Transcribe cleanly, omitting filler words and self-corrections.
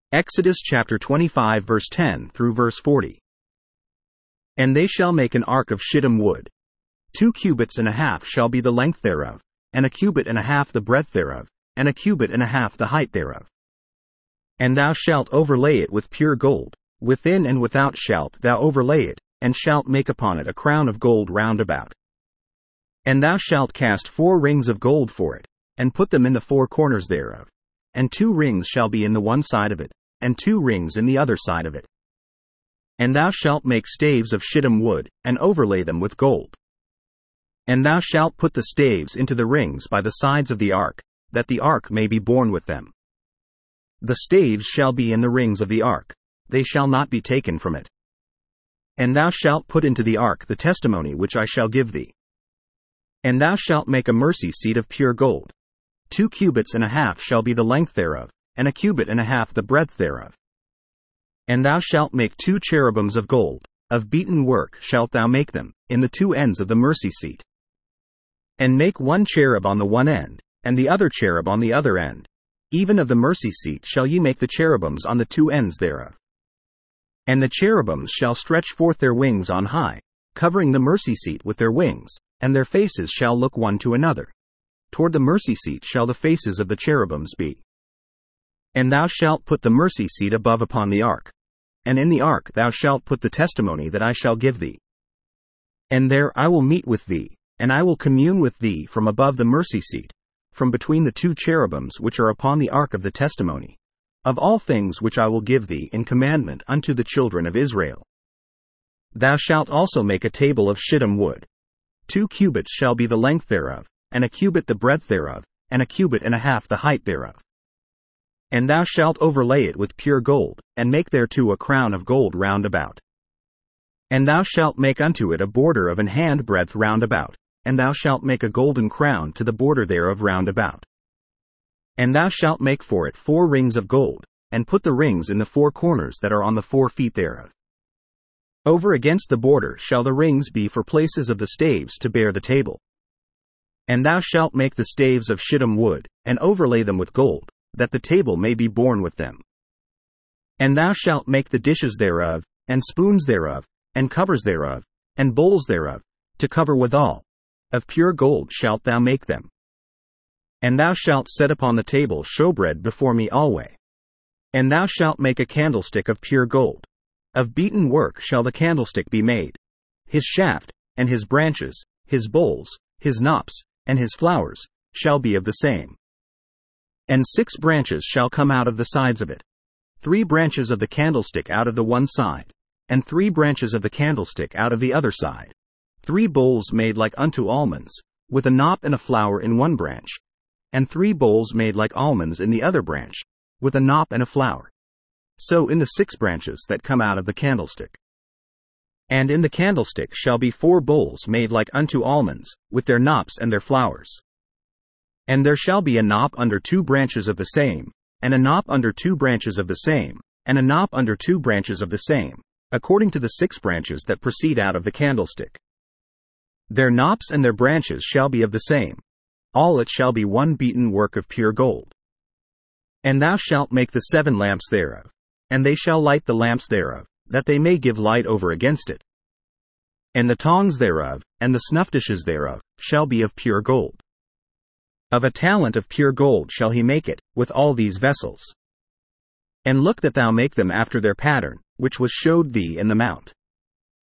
Exodus chapter 25 verse 10 through verse 40. And they shall make an ark of shittim wood. 2 cubits and a half shall be the length thereof, and a cubit and a half the breadth thereof, and a cubit and a half the height thereof. And thou shalt overlay it with pure gold, within and without shalt thou overlay it, and shalt make upon it a crown of gold round about. And thou shalt cast 4 rings of gold for it, and put them in the 4 corners thereof. And 2 rings shall be in the one side of it, and 2 rings in the other side of it. And thou shalt make staves of shittim wood, and overlay them with gold. And thou shalt put the staves into the rings by the sides of the ark, that the ark may be borne with them. The staves shall be in the rings of the ark, they shall not be taken from it. And thou shalt put into the ark the testimony which I shall give thee. And thou shalt make a mercy seat of pure gold. 2 cubits and a half shall be the length thereof, and a cubit and a half the breadth thereof. And thou shalt make 2 cherubims of gold, of beaten work shalt thou make them, in the 2 ends of the mercy seat. And make 1 cherub on the one end, and the other cherub on the other end. Even of the mercy seat shall ye make the cherubims on the 2 ends thereof. And the cherubims shall stretch forth their wings on high, covering the mercy seat with their wings, and their faces shall look one to another. Toward the mercy seat shall the faces of the cherubims be. And thou shalt put the mercy seat above upon the ark. And in the ark thou shalt put the testimony that I shall give thee. And there I will meet with thee, and I will commune with thee from above the mercy seat, from between the 2 cherubims which are upon the ark of the testimony, of all things which I will give thee in commandment unto the children of Israel. Thou shalt also make a table of shittim wood. 2 cubits shall be the length thereof, and a cubit the breadth thereof, and a cubit and a half the height thereof. And thou shalt overlay it with pure gold, and make thereto a crown of gold round about. And thou shalt make unto it a border of an hand breadth round about, and thou shalt make a golden crown to the border thereof round about. And thou shalt make for it 4 rings of gold, and put the rings in the 4 corners that are on the 4 feet thereof. Over against the border shall the rings be for places of the staves to bear the table. And thou shalt make the staves of shittim wood, and overlay them with gold, that the table may be borne with them. And thou shalt make the dishes thereof, and spoons thereof, and covers thereof, and bowls thereof, to cover withal. Of pure gold shalt thou make them. And thou shalt set upon the table showbread before me alway. And thou shalt make a candlestick of pure gold. Of beaten work shall the candlestick be made. His shaft, and his branches, his bowls, his knops, and his flowers, shall be of the same. And 6 branches shall come out of the sides of it. 3 branches of the candlestick out of the one side, and 3 branches of the candlestick out of the other side. 3 bowls made like unto almonds, with a knop and a flower in one branch. And 3 bowls made like almonds in the other branch, with a knop and a flower. So in the 6 branches that come out of the candlestick. And in the candlestick shall be 4 bowls made like unto almonds, with their knops and their flowers. And there shall be a knop under 2 branches of the same, and a knop under 2 branches of the same, and a knop under 2 branches of the same, according to the 6 branches that proceed out of the candlestick. Their knops and their branches shall be of the same. All it shall be one beaten work of pure gold. And thou shalt make the 7 lamps thereof, and they shall light the lamps thereof, that they may give light over against it. And the tongs thereof, and the snuff dishes thereof, shall be of pure gold. Of a talent of pure gold shall he make it, with all these vessels. And look that thou make them after their pattern, which was showed thee in the mount.